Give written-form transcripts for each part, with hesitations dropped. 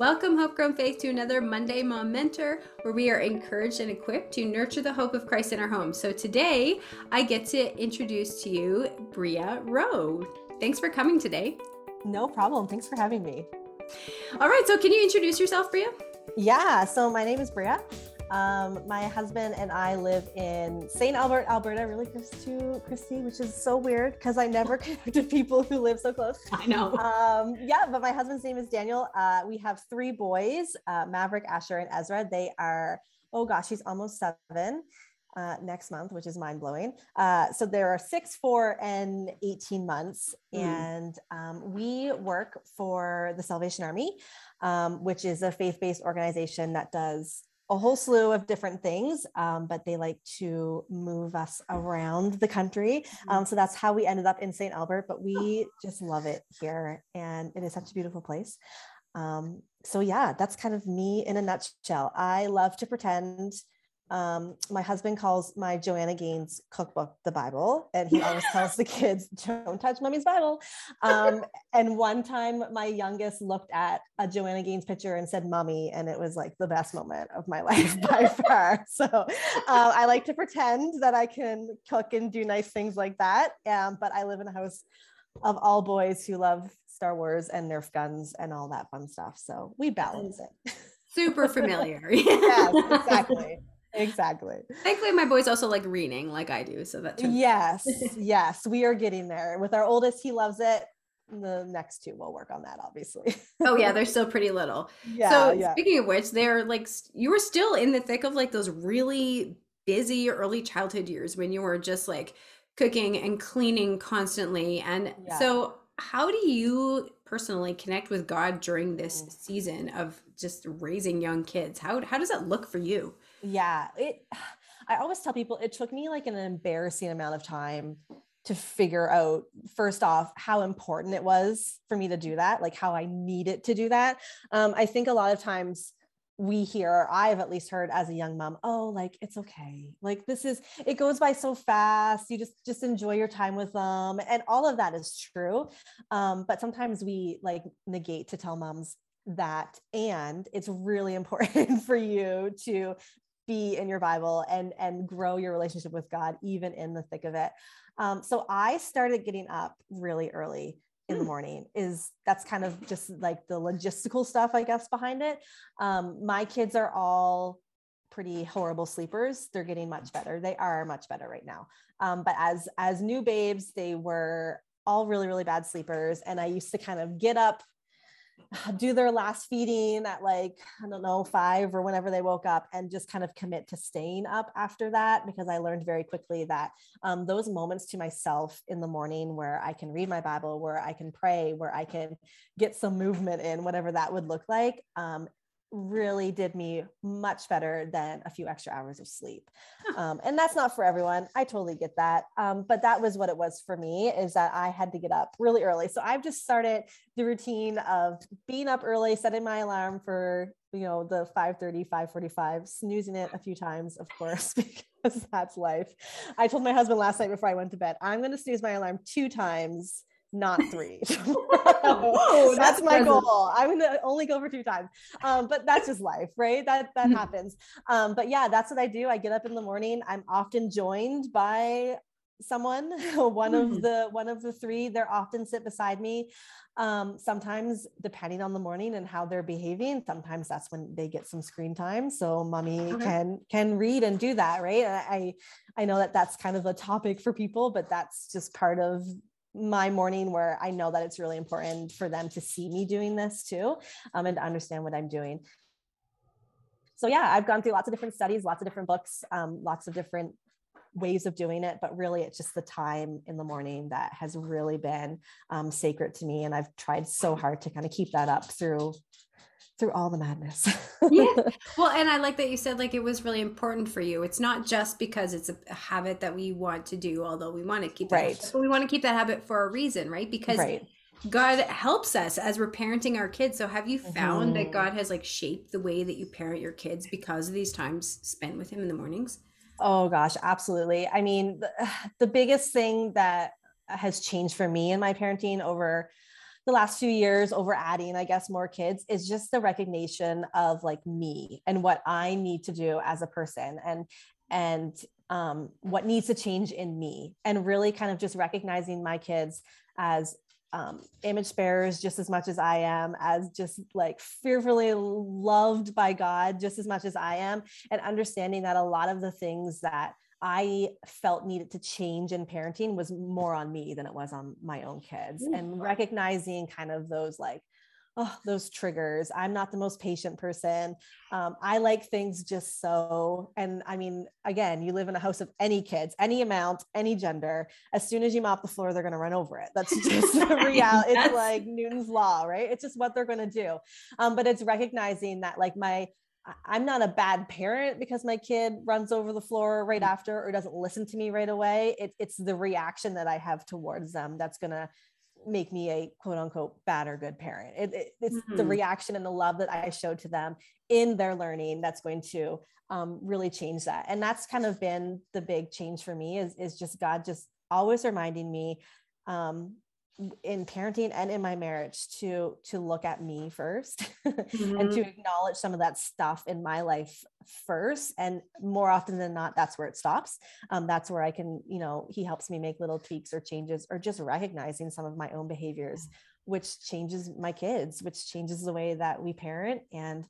Welcome, Hopegrown Faith, to another Monday Mom Mentor, where we are encouraged and equipped to nurture the hope of Christ in our homes. So today, I get to introduce to you Bria Rowe. Thanks for coming today. No problem. Thanks for having me. All right, so can you introduce yourself, Bria? Yeah, so my name is Bria. My husband and I live in St. Albert, Alberta, really close to Christie, which is so weird because I never connect to people who live so close. I know. But my husband's name is Daniel. We have three boys, Maverick, Asher, and Ezra. They are, he's almost 7 next month, which is mind-blowing. So there are 6, 4, and 18 months. And we work for the Salvation Army, which is a faith-based organization that does a whole slew of different things, but they like to move us around the country. So that's how we ended up in St. Albert, but we just love it here. And it is such a beautiful place. So yeah, that's kind of me in a nutshell. I love to pretend. My husband calls my Joanna Gaines cookbook the Bible, and he always tells the kids, don't touch mommy's Bible. And one time my youngest looked at a Joanna Gaines picture and said, mommy, and it was like the best moment of my life by far. So I like to pretend that I can cook and do nice things like that. But I live in a house of all boys who love Star Wars and Nerf guns and all that fun stuff. So we balance it. Super familiar. Yes, exactly. Exactly. Thankfully, my boys also like reading like I do. So that yes, we are getting there. With our oldest, he loves it. The next two will work on that, obviously. Oh yeah, they're still pretty little. Speaking of which, they're like, you were still in the thick of like those really busy early childhood years when you were just like cooking and cleaning constantly. And so how do you personally connect with God during this season of just raising young kids? How does that look for you? Yeah, I always tell people it took me like an embarrassing amount of time to figure out, first off, how important it was for me to do that, like how I needed to do that. I think a lot of times we hear, or I've at least heard as a young mom, oh, like, it's okay. Like it goes by so fast. You just enjoy your time with them. And all of that is true. But sometimes we like negate to tell moms that, and it's really important for you to be in your Bible and grow your relationship with God, even in the thick of it. So I started getting up really early in the morning. That's kind of just like the logistical stuff, I guess, behind it. My kids are all pretty horrible sleepers. They're getting much better. They are much better right now. But as new babes, they were all really, really bad sleepers. And I used to kind of get up, do their last feeding at like, 5 or whenever they woke up, and just kind of commit to staying up after that, because I learned very quickly that those moments to myself in the morning where I can read my Bible, where I can pray, where I can get some movement in, whatever that would look like, really did me much better than a few extra hours of sleep. And that's not for everyone. I totally get that. But that was what it was for me, is that I had to get up really early. So I've just started the routine of being up early, setting my alarm for, the 5:30, 5:45, snoozing it a few times, of course, because that's life. I told my husband last night before I went to bed, I'm going to snooze my alarm 2 times, not 3. Whoa, that's my goal. I'm going to only go for 2 times. But that's just life, right? That happens. But yeah, that's what I do. I get up in the morning. I'm often joined by someone, one of the 3. They're often sit beside me. Sometimes depending on the morning and how they're behaving, sometimes that's when they get some screen time. So mommy can read and do that. Right. I know that that's kind of a topic for people, but that's just part of my morning, where I know that it's really important for them to see me doing this too, and to understand what I'm doing. So yeah, I've gone through lots of different studies, lots of different books, lots of different ways of doing it, but really it's just the time in the morning that has really been sacred to me. And I've tried so hard to kind of keep that up through all the madness. Yeah. Well, and I like that you said like it was really important for you. It's not just because it's a habit that we want to do, although we want to keep that habit, but we want to keep that habit for a reason, right? Because God helps us as we're parenting our kids. So have you found that God has like shaped the way that you parent your kids because of these times spent with him in the mornings? Oh gosh, absolutely. I mean, the biggest thing that has changed for me in my parenting over the last few years over adding, I guess, more kids is just the recognition of like me and what I need to do as a person, and what needs to change in me, and really kind of just recognizing my kids as image bearers just as much as I am, as just like fearfully loved by God just as much as I am, and understanding that a lot of the things that I felt needed to change in parenting was more on me than it was on my own kids. And recognizing kind of those like, oh, those triggers. I'm not the most patient person. I like things just so. And I mean, again, you live in a house of any kids, any amount, any gender. As soon as you mop the floor, they're going to run over it. That's just the reality. It's like Newton's law, right? It's just what they're going to do. But it's recognizing that like I'm not a bad parent because my kid runs over the floor right after or doesn't listen to me right away. It's the reaction that I have towards them that's going to make me a quote unquote bad or good parent. It's the reaction and the love that I show to them in their learning that's going to really change that. And that's kind of been the big change for me is just God just always reminding me in parenting and in my marriage to look at me first and to acknowledge some of that stuff in my life first. And more often than not, that's where it stops. That's where I can, he helps me make little tweaks or changes, or just recognizing some of my own behaviors, which changes my kids, which changes the way that we parent. And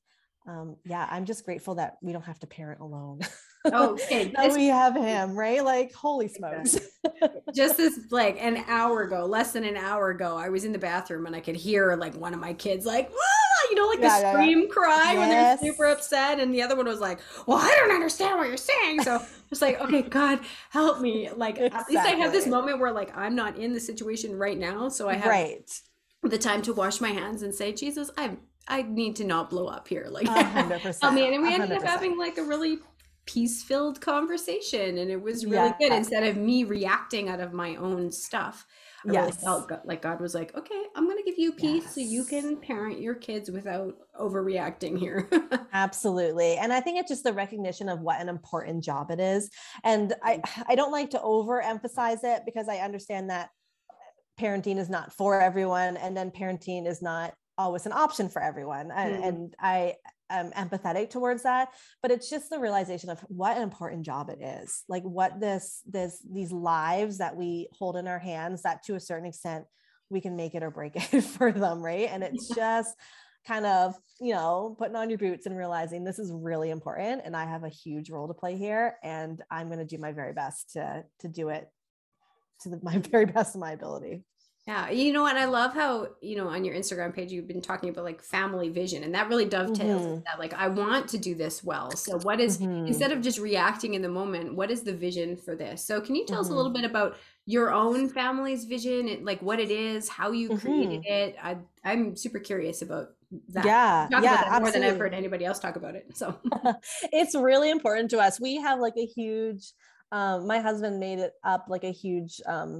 I'm just grateful that we don't have to parent alone. Oh, okay. That we have him, right? Like, holy smokes. Just this, like an hour ago, less than an hour ago, I was in the bathroom and I could hear like one of my kids like, the scream cry when they're super upset. And the other one was like, well, I don't understand what you're saying. So it's like, okay, God, help me. Like, at least I have this moment where like, I'm not in the situation right now. So I have the time to wash my hands and say, Jesus, I need to not blow up here. Like, 100%. Oh man, and we ended up having like a really peace-filled conversation, and it was really good. Instead of me reacting out of my own stuff, I really felt like God was like, okay, I'm going to give you peace so you can parent your kids without overreacting here. Absolutely. And I think it's just the recognition of what an important job it is. And I don't like to overemphasize it, because I understand that parenting is not for everyone, and then parenting is not always an option for everyone. And I am empathetic towards that, but it's just the realization of what an important job it is. Like what these lives that we hold in our hands, that to a certain extent we can make it or break it for them. Right. And it's just kind of, putting on your boots and realizing this is really important and I have a huge role to play here. And I'm going to do my very best to do it to my very best of my ability. Yeah. And I love how, on your Instagram page, you've been talking about like family vision, and that really dovetails with that. Like, I want to do this well. So what is, instead of just reacting in the moment, what is the vision for this? So can you tell us a little bit about your own family's vision and like what it is, how you created it? I'm super curious about that. Yeah. Talk about that more than I've heard anybody else talk about it. So it's really important to us. We have like a huge, my husband made it up like a huge,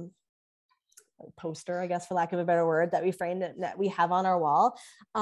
poster, I guess, for lack of a better word, that we framed that we have on our wall.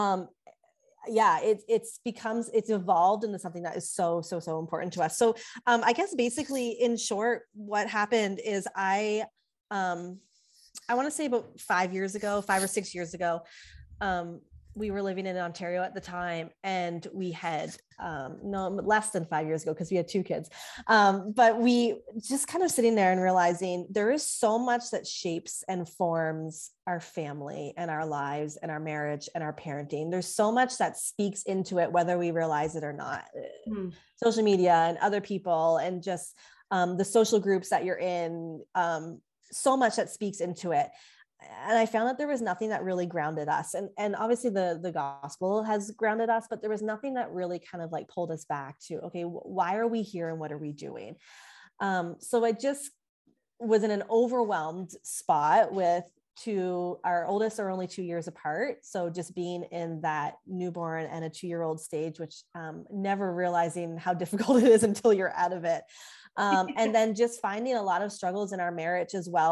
It's evolved into something that is so important to us. So I guess basically in short, what happened is I want to say about 5 or 6 years ago, we were living in Ontario at the time, and we had less than 5 years ago, because we had 2 kids. But we just kind of sitting there and realizing there is so much that shapes and forms our family and our lives and our marriage and our parenting. There's so much that speaks into it, whether we realize it or not. Social media and other people, and just the social groups that you're in, so much that speaks into it. And I found that there was nothing that really grounded us. And obviously the gospel has grounded us, but there was nothing that really kind of like pulled us back to, okay, why are we here and what are we doing? So I just was in an overwhelmed spot with our oldest are only 2 years apart. So just being in that newborn and a 2-year-old stage, which never realizing how difficult it is until you're out of it. And then just finding a lot of struggles in our marriage as well,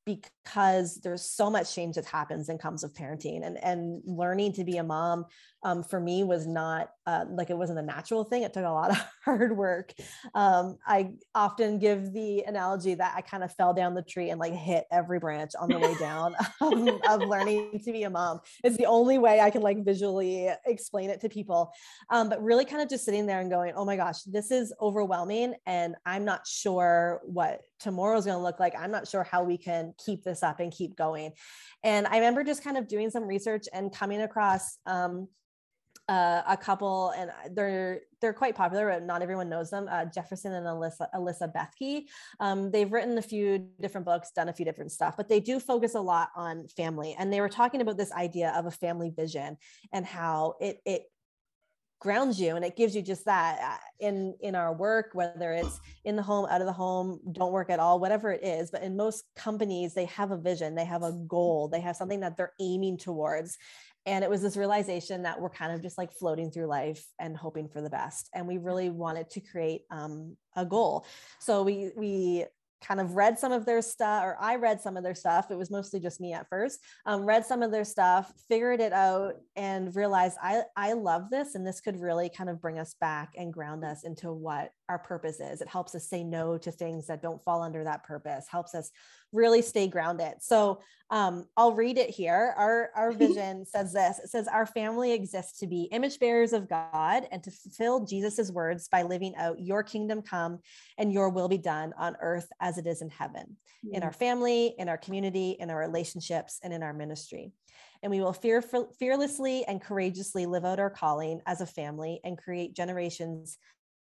because there's so much change that happens and comes with parenting, and learning to be a mom, for me was not like, it wasn't a natural thing. It took a lot of hard work. I often give the analogy that I kind of fell down the tree and like hit every branch on the way down of learning to be a mom. It's the only way I can like visually explain it to people. But really kind of just sitting there and going, oh my gosh, this is overwhelming. And I'm not sure what tomorrow is going to look like. I'm not sure how we can keep this up and keep going. And I remember just kind of doing some research and coming across a couple, and they're quite popular, but not everyone knows them. Jefferson and Alyssa Bethke. They've written a few different books, done a few different stuff, but they do focus a lot on family. And they were talking about this idea of a family vision and how it grounds you, and it gives you just that in our work, whether it's in the home, out of the home, don't work at all, whatever it is. But in most companies, they have a vision, they have a goal, they have something that they're aiming towards. And it was this realization that we're kind of just like floating through life and hoping for the best. And we really wanted to create a goal. So we kind of read some of their stuff, or I read some of their stuff. It was mostly just me at first, read some of their stuff, figured it out, and realized I love this. And this could really kind of bring us back and ground us into what our purpose is. It helps us say no to things that don't fall under that purpose, helps us really stay grounded. So I'll read it here. Our vision says this. It says, our family exists to be image bearers of God and to fulfill Jesus's words by living out your kingdom come and your will be done on earth as it is in heaven, in our family, in our community, in our relationships, and in our ministry. And we will fearlessly and courageously live out our calling as a family and create generations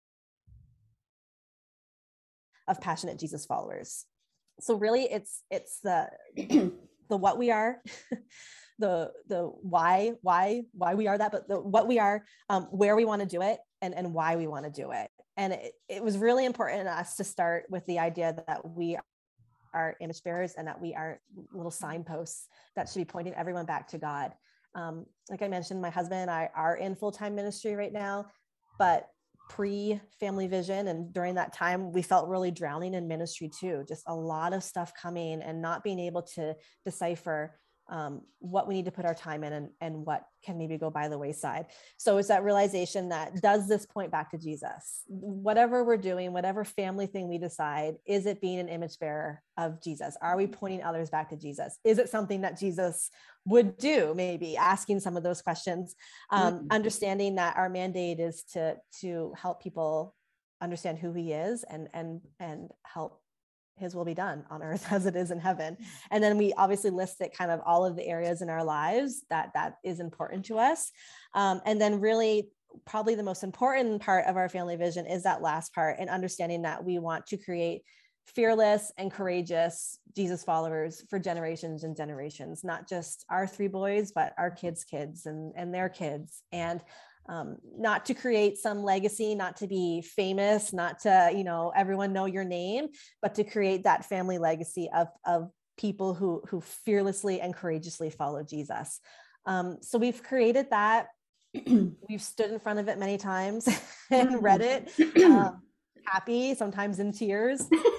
of passionate Jesus followers. So really it's the what we are, the why we are that, but the what we are, where we want to do it, and why we want to do it. And it was really important to us to start with the idea that we are image bearers and that we are little signposts that should be pointing everyone back to God. Like I mentioned, my husband and I are in full-time ministry right now, but pre-family vision, and during that time we felt really drowning in ministry too, just a lot of stuff coming and not being able to decipher what we need to put our time in and what can maybe go by the wayside. So it's that realization that, does this point back to Jesus? Whatever we're doing, whatever family thing we decide, is it being an image bearer of Jesus? Are we pointing others back to Jesus? Is it something that Jesus would do? Maybe asking some of those questions, understanding that our mandate is to help people understand who he is and help his will be done on earth as it is in heaven. And then we obviously listed kind of all of the areas in our lives that is important to us. And then really probably the most important part of our family vision is that last part, and understanding that we want to create fearless and courageous Jesus followers for generations and generations, not just our three boys, but our kids' kids and their kids. And not to create some legacy, not to be famous, not to, everyone know your name, but to create that family legacy of people who fearlessly and courageously follow Jesus. So we've created that. We've stood in front of it many times and read it, happy, sometimes in tears,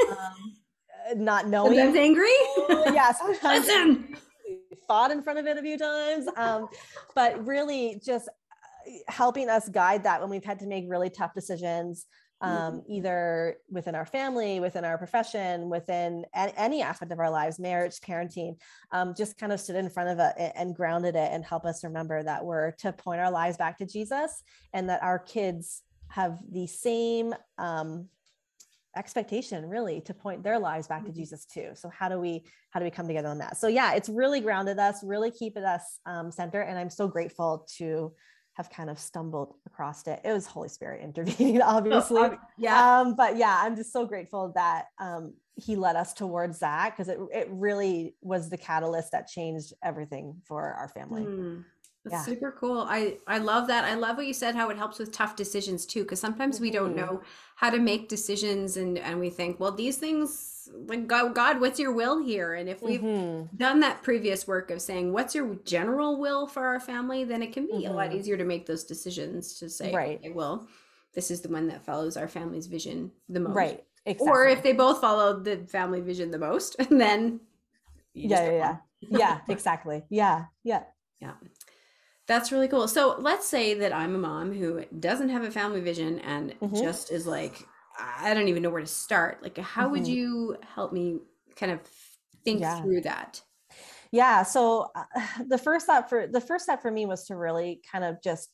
not knowing. Sometimes angry. Yeah, sometimes Listen. fought in front of it a few times, but really just helping us guide that when we've had to make really tough decisions, either within our family, within our profession, within any aspect of our lives, marriage, parenting, just kind of stood in front of it and grounded it and help us remember that we're to point our lives back to Jesus, and that our kids have the same expectation really to point their lives back to Jesus too. So how do we come together on that? So yeah, it's really grounded us, really keeping us centered. And I'm so grateful to have kind of stumbled across it. It was Holy Spirit intervening, obviously. But yeah, I'm just so grateful that he led us towards that, because it really was the catalyst that changed everything for our family. That's super cool. I love that. I love what you said, how it helps with tough decisions too, because sometimes we don't know how to make decisions, and we think, well, these things, like, God, what's your will here? And if we've done that previous work of saying, what's your general will for our family, then it can be a lot easier to make those decisions to say, okay, well, this is the one that follows our family's vision the most. Right. Exactly. Or if they both follow the family vision the most, and then you just yeah, exactly. Yeah. That's really cool. So let's say that I'm a mom who doesn't have a family vision and just is like, I don't even know where to start. Like, how would you help me kind of think through that? Yeah. So the first step for me was to really kind of just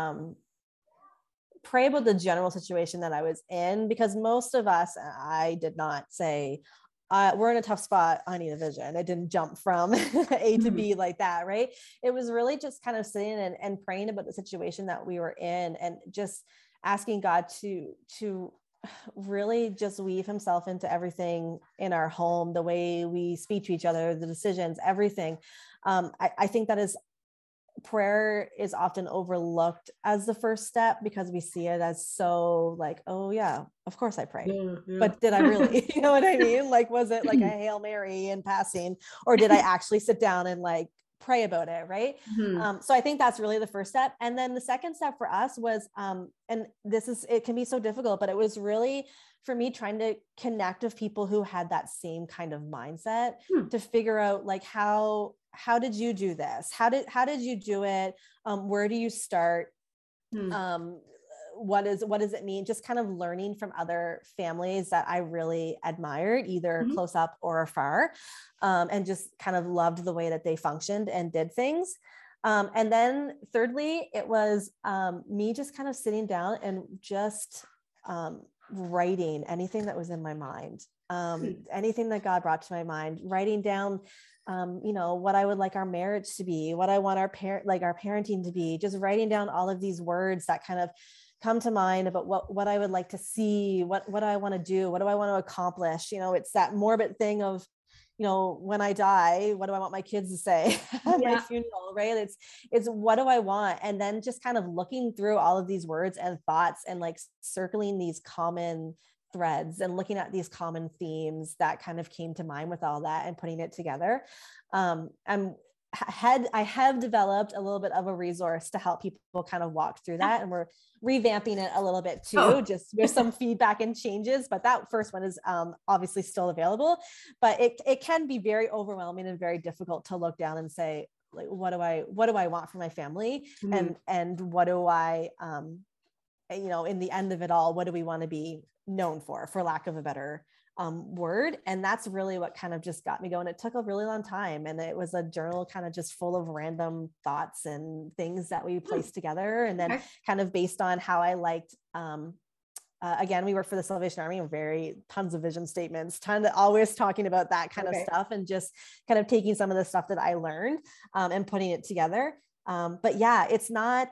pray about the general situation that I was in, because most of us, I did not say, we're in a tough spot, I need a vision. It didn't jump from A to B like that, right? It was really just kind of sitting and praying about the situation that we were in, and just asking God to really just weave himself into everything in our home, the way we speak to each other, the decisions, everything. I think that is, prayer is often overlooked as the first step, because we see it as so like, oh yeah, of course I pray. But did I really, you know what I mean? Like, was it like a Hail Mary in passing, or did I actually sit down and like pray about it? Right. So I think that's really the first step. And then the second step for us was, and it can be so difficult, but it was really for me trying to connect with people who had that same kind of mindset, to figure out like, how did you do this? How did you do it? Where do you start? What does it mean? Just kind of learning from other families that I really admired, either close up or afar, and just kind of loved the way that they functioned and did things. And then thirdly, it was me just kind of sitting down and just writing anything that was in my mind, anything that God brought to my mind, writing down what I would like our marriage to be, what I want our parenting to be, just writing down all of these words that kind of come to mind about what I would like to see, what do I want to do, what do I want to accomplish. It's that morbid thing of, when I die, what do I want my kids to say at my funeral, right? It's what do I want? And then just kind of looking through all of these words and thoughts, and like circling these common threads and looking at these common themes that kind of came to mind with all that, and putting it together. I have developed a little bit of a resource to help people kind of walk through that, and we're revamping it a little bit too, just with some feedback and changes. But that first one is obviously still available, but it can be very overwhelming and very difficult to look down and say, like, what do I want for my family, and what do I in the end of it all, what do we want to be known for lack of a better word. And that's really what kind of just got me going. It took a really long time, and it was a journal kind of just full of random thoughts and things that we placed together, and then kind of based on how I liked again, we work for the Salvation Army, and tons of vision statements, always talking about that kind of stuff, and just kind of taking some of the stuff that I learned and putting it together. But yeah, it's not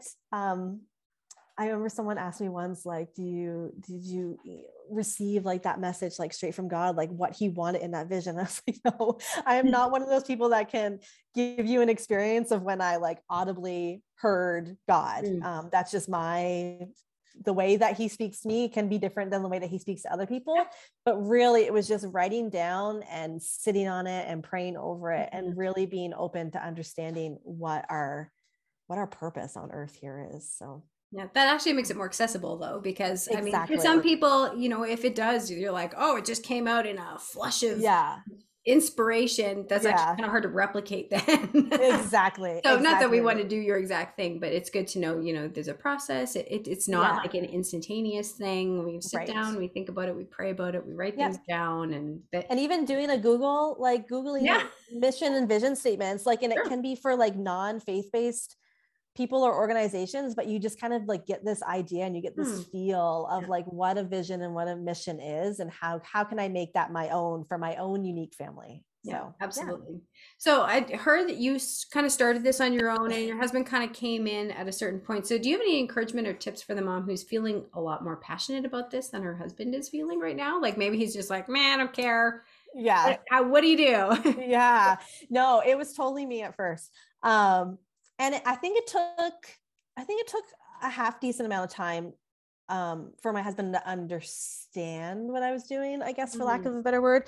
I remember someone asked me once, like, did you receive like that message, like straight from God, like what he wanted in that vision? I was like, no, I am not one of those people that can give you an experience of when I like audibly heard God. That's just the way that he speaks to me can be different than the way that he speaks to other people. But really, it was just writing down and sitting on it and praying over it, and really being open to understanding what our purpose on earth here is. So yeah, that actually makes it more accessible though, because I mean, for some people, if it does, you're like, oh, it just came out in a flush of inspiration. That's actually kind of hard to replicate then. Exactly. So not that we want to do your exact thing, but it's good to know, there's a process. It's not like an instantaneous thing. We sit down, we think about it, we pray about it, we write things down, and even doing a Googling mission and vision statements, like, and it can be for like non-faith-based people or organizations, but you just kind of like get this idea, and you get this feel of like what a vision and what a mission is, and how can I make that my own for my own unique family. So absolutely. So I heard that you kind of started this on your own, and your husband kind of came in at a certain point. So do you have any encouragement or tips for the mom who's feeling a lot more passionate about this than her husband is feeling right now? Like maybe he's just like, man, I don't care. Yeah. What do you do? Yeah. No, it was totally me at first. And I think it took a half decent amount of time for my husband to understand what I was doing, I guess, for lack of a better word.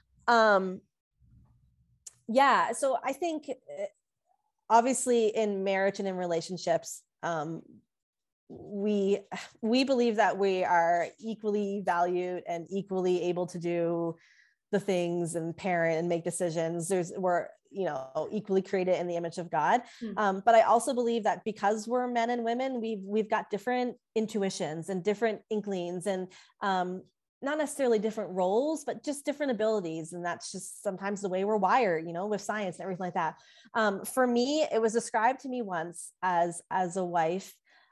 Yeah. So I think obviously in marriage and in relationships, we believe that we are equally valued and equally able to do the things and parent and make decisions. We're, you know, equally created in the image of God. But I also believe that because we're men and women, we've got different intuitions and different inklings, and not necessarily different roles, but just different abilities. And that's just sometimes the way we're wired, you know, with science and everything like that. For me, it was described to me once as a wife,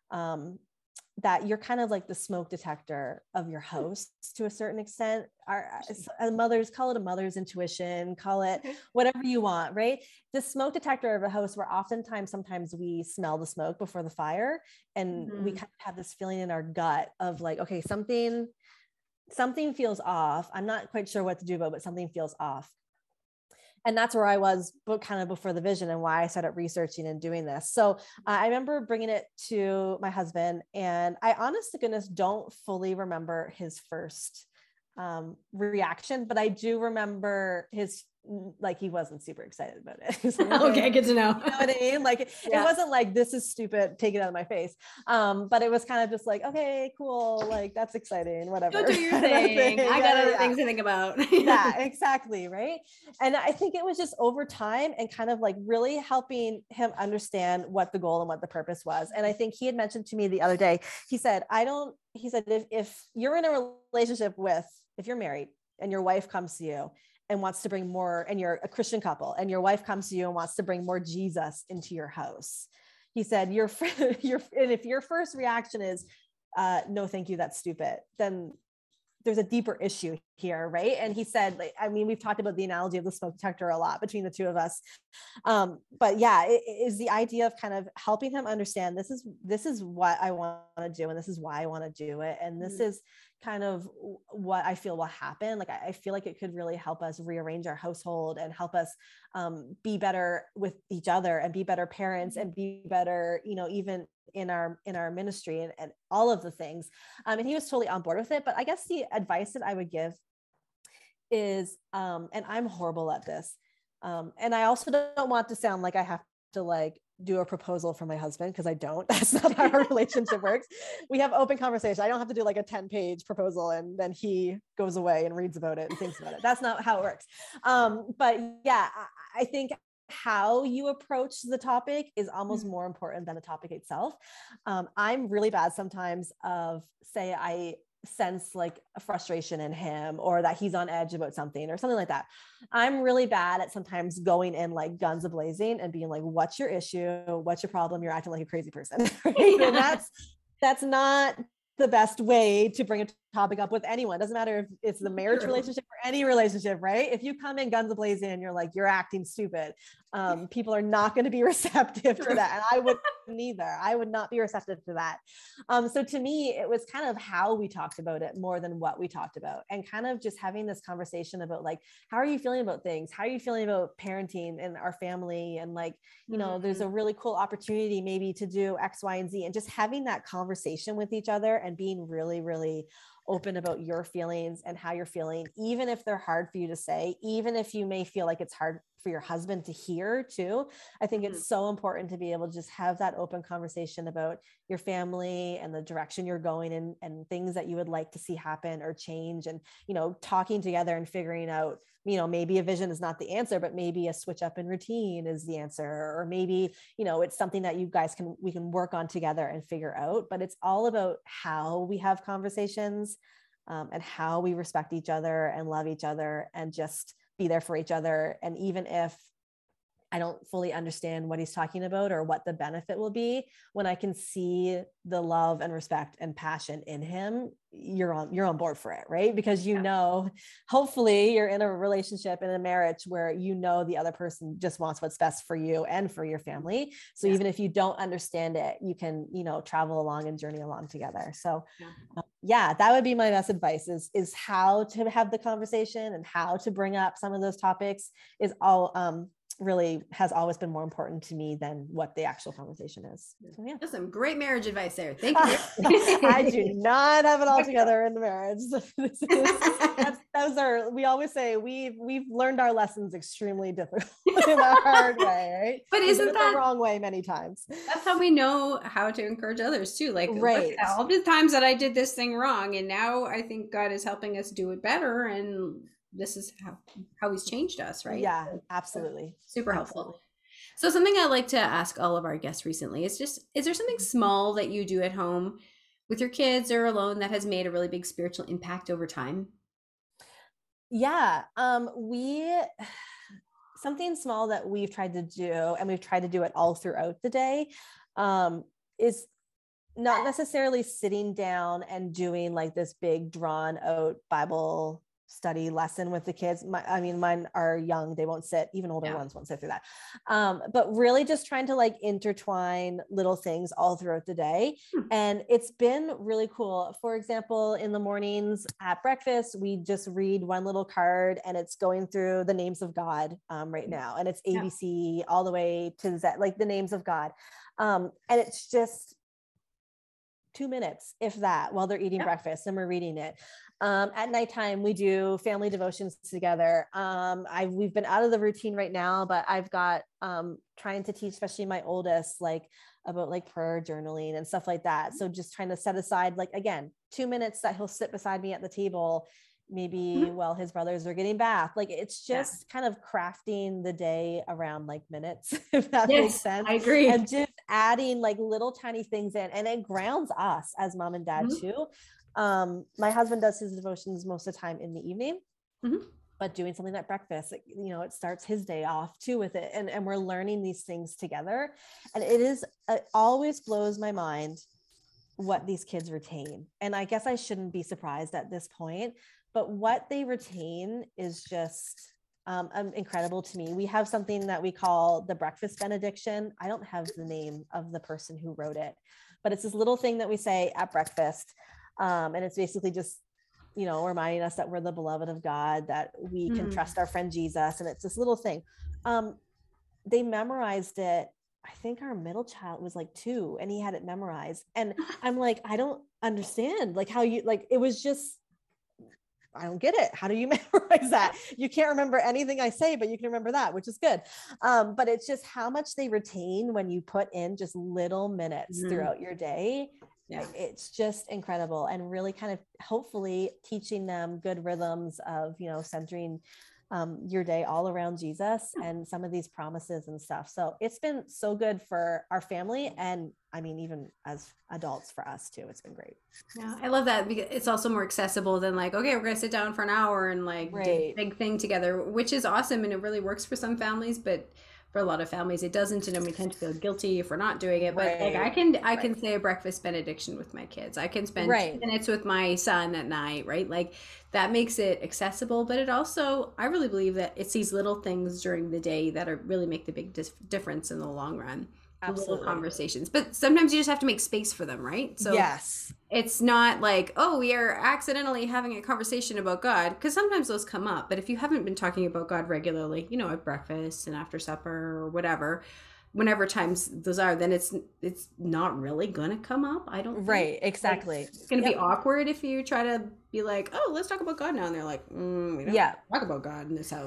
that you're kind of like the smoke detector of your host to a certain extent. Our mothers, call it a mother's intuition, call it whatever you want, right? The smoke detector of a host, where sometimes we smell the smoke before the fire, and we kind of have this feeling in our gut of like, okay, something feels off. I'm not quite sure what to do about, but something feels off. And that's where I was kind of before the vision, and why I started researching and doing this. So I remember bringing it to my husband, and I honest to goodness don't fully remember his first reaction, but I do remember his, like, he wasn't super excited about it. Like, okay, good to know. You know what I mean? Like, it wasn't like, this is stupid, take it out of my face. But it was kind of just like, okay, cool, like, that's exciting, whatever. Go do your thing. I got other things to think about. Yeah, exactly. Right. And I think it was just over time and kind of like really helping him understand what the goal and what the purpose was. And I think he had mentioned to me the other day, he said, if you're in a relationship if you're married and your wife comes to you and wants to bring more, and you're a Christian couple and your wife comes to you and wants to bring more Jesus into your house, he said, and if your first reaction is, no, thank you, that's stupid, then there's a deeper issue here, right? And he said, like, I mean, we've talked about the analogy of the smoke detector a lot between the two of us. But yeah, it is the idea of kind of helping him understand this is what I want to do, and this is why I want to do it. And this is kind of what I feel will happen. Like, I feel like it could really help us rearrange our household and help us be better with each other and be better parents and be better, you know, even in our ministry and all of the things. And he was totally on board with it. But I guess the advice that I would give is, and I'm horrible at this. And I also don't want to sound like I have to like do a proposal for my husband, because I don't. That's not how our relationship works. We have open conversation. I don't have to do like a 10-page proposal and then he goes away and reads about it and thinks about it. That's not how it works. But yeah, I think how you approach the topic is almost more important than the topic itself. I'm really bad sometimes of, say, I sense like a frustration in him, or that he's on edge about something or something like that. I'm really bad at sometimes going in like guns a-blazing and being like, what's your issue? What's your problem? You're acting like a crazy person. Right? And that's not the best way to bring a topic up with anyone. Doesn't matter if it's the marriage relationship or any relationship, right? If you come in guns a-blazing and you're like, you're acting stupid, people are not going to be receptive to that. And I wouldn't either. I would not be receptive to that. So to me, it was kind of how we talked about it more than what we talked about, and kind of just having this conversation about like, how are you feeling about things? How are you feeling about parenting and our family? And like, you know, there's a really cool opportunity maybe to do X, Y, and Z, and just having that conversation with each other and being really, really open about your feelings and how you're feeling, even if they're hard for you to say, even if you may feel like it's hard for your husband to hear too. I think it's so important to be able to just have that open conversation about your family and the direction you're going in, and things that you would like to see happen or change, and, you know, talking together and figuring out, you know, maybe a vision is not the answer, but maybe a switch up in routine is the answer. Or maybe, you know, it's something that you guys we can work on together and figure out. But it's all about how we have conversations, and how we respect each other and love each other and just be there for each other. And even if I don't fully understand what he's talking about or what the benefit will be, when I can see the love and respect and passion in him, you're on board for it, right? Because you know, hopefully you're in a relationship, in a marriage where you know the other person just wants what's best for you and for your family. So even if you don't understand it, you can, you know, travel along and journey along together. So that would be my best advice is how to have the conversation and how to bring up some of those topics is all really has always been more important to me than what the actual conversation is. So, that's some great marriage advice there. Thank you. I do not have it all together in the marriage. We always say we've learned our lessons extremely difficult in a hard way, right? But isn't that the wrong way many times? That's how we know how to encourage others too. Like, right. All the times that I did this thing wrong, and now I think God is helping us do it better. And this is how he's changed us, right? Yeah, absolutely. Super helpful. So something I like to ask all of our guests recently is just, is there something small that you do at home with your kids or alone that has made a really big spiritual impact over time? Yeah. Something small that we've tried to do, and we've tried to do it all throughout the day, is not necessarily sitting down and doing like this big drawn out Bible study lesson with the kids. Mine are young. They won't sit, even older ones won't sit through that. But really just trying to like intertwine little things all throughout the day. And it's been really cool. For example, in the mornings at breakfast, we just read one little card and it's going through the names of God right now. And it's ABC all the way to Z, like the names of God. And it's just 2 minutes, if that, while they're eating breakfast and we're reading it. At nighttime, we do family devotions together. We've been out of the routine right now, but I've got trying to teach, especially my oldest, like about like prayer journaling and stuff like that. So just trying to set aside, like, again, 2 minutes that he'll sit beside me at the table, maybe while his brothers are getting bath. Like, it's just kind of crafting the day around like minutes, if that makes sense. I agree. And just adding like little tiny things in, and it grounds us as mom and dad too. My husband does his devotions most of the time in the evening, but doing something at breakfast, it starts his day off too with it. And we're learning these things together. And it always blows my mind what these kids retain. And I guess I shouldn't be surprised at this point, but what they retain is just incredible to me. We have something that we call the breakfast benediction. I don't have the name of the person who wrote it, but it's this little thing that we say at breakfast. And it's basically just, reminding us that we're the beloved of God, that we can trust our friend Jesus. And it's this little thing. They memorized it. I think our middle child was like 2 and he had it memorized. And I'm like, I don't understand like how you, like, it was just, I don't get it. How do you memorize that? You can't remember anything I say, but you can remember that, which is good. But it's just how much they retain when you put in just little minutes throughout your day. Yeah. It's just incredible, and really kind of hopefully teaching them good rhythms of, centering your day all around Jesus and some of these promises and stuff. So it's been so good for our family. And I mean, even as adults for us too, it's been great. Yeah. I love that because it's also more accessible than like, okay, we're going to sit down for an hour and like do a big thing together, which is awesome. And it really works for some families, but for a lot of families, it doesn't. And then we tend to feel guilty if we're not doing it. But like I can say a breakfast benediction with my kids. I can spend 2 minutes with my son at night, right? Like that makes it accessible. But it also, I really believe that it's these little things during the day that are really make the big difference in the long run. Absolutely. Conversations, but sometimes you just have to make space for them, right? So it's not like, oh, we are accidentally having a conversation about God, because sometimes those come up. But if you haven't been talking about God regularly, at breakfast and after supper or whatever, whenever times those are, then it's not really gonna come up. I don't think. Exactly. Like, it's gonna be awkward if you try to be like, oh, let's talk about God now, and they're like, we don't talk about God in this house.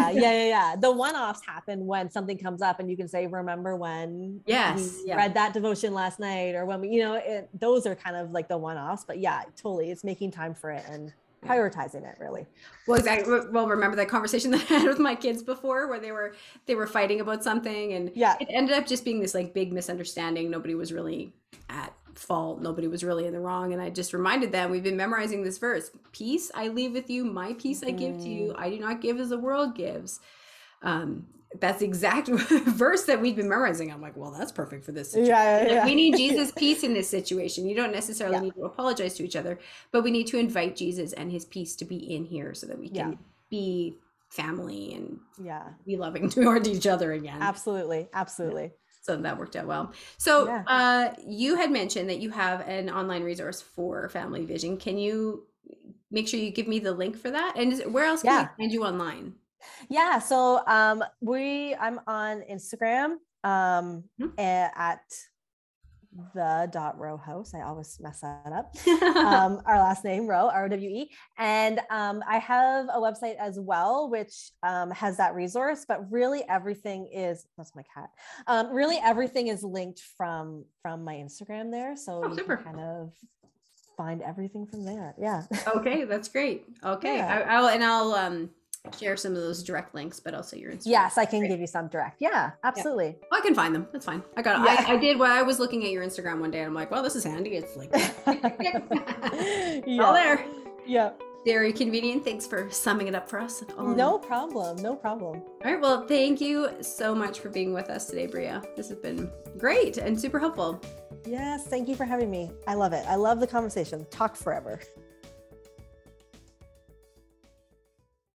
The one-offs happen when something comes up and you can say, remember when we read that devotion last night, or when we, those are kind of like the one-offs. But totally, it's making time for it and prioritizing it, really. Well, exactly. Well, remember that conversation that I had with my kids before, where they were fighting about something, and it ended up just being this like big misunderstanding. Nobody was really at fault. Nobody was really in the wrong. And I just reminded them, we've been memorizing this verse: peace I leave with you, my peace I give to you. I do not give as the world gives. That's the exact verse that we've been memorizing. I'm like, well, that's perfect for this situation. We need Jesus' peace in this situation. You don't necessarily need to apologize to each other, but we need to invite Jesus and his peace to be in here so that we can be family and be loving toward each other again. Absolutely. So that worked out well. So you had mentioned that you have an online resource for Family Vision. Can you make sure you give me the link for that? And where else can we find you online? So I'm on Instagram at the.rowe house. I always mess that up. Our last name, Rowe, R-O-W-E. And I have a website as well, which has that resource, but really everything is, that's my cat. Really everything is linked from my Instagram there. So you can kind of find everything from there. Yeah. Okay, that's great. Okay, Yeah. I'll share some of those direct links, but also your Instagram. Yes, I can give you some direct. Yeah, absolutely. Yeah. Well, I can find them. That's fine. I got it. I did what I was looking at your Instagram one day and I'm like, well, this is handy. It's like all there. Yeah. Very convenient. Thanks for summing it up for us. No problem. No problem. All right. Well, thank you so much for being with us today, Bria. This has been great and super helpful. Yes. Thank you for having me. I love it. I love the conversation. Talk forever.